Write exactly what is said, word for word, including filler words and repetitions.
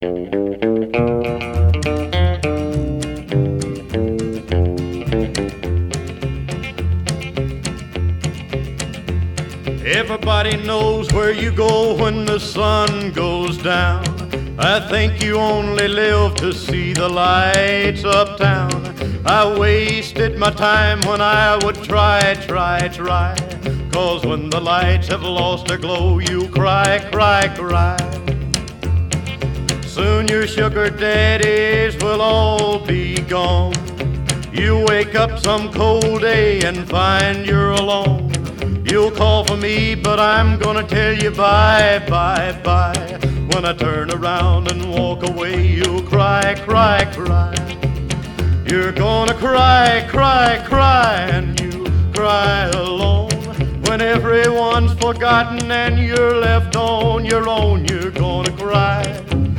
Everybody knows where you go when the sun goes down. I think you only live to see the lights uptown. I wasted my time when I would try, try, try. 'Cause when the lights have lost their glow, you cry, cry, cry. Soon your sugar daddies will all be gone. You wake up some cold day and find you're alone. You'll call for me, but I'm gonna tell you bye, bye, bye. When I turn around and walk away, you'll cry, cry, cry. You're gonna cry, cry, cry, and you cry alone. When everyone's forgotten and you're left on your own, you're gonna cry.